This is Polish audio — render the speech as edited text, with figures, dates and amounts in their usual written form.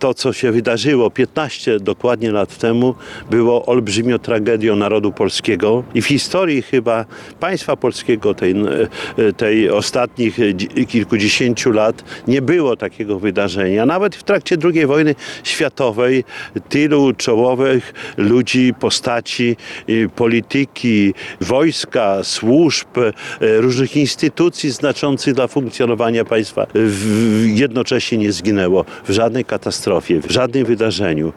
To, co się wydarzyło 15 dokładnie lat temu, było olbrzymią tragedią narodu polskiego i w historii chyba państwa polskiego tej ostatnich kilkudziesięciu lat nie było takiego wydarzenia. Nawet w trakcie II wojny światowej tylu czołowych ludzi, postaci, polityki, wojska, służb, różnych instytucji znaczących dla funkcjonowania państwa jednocześnie nie zginęło w żadnej katastrofie, w żadnym wydarzeniu.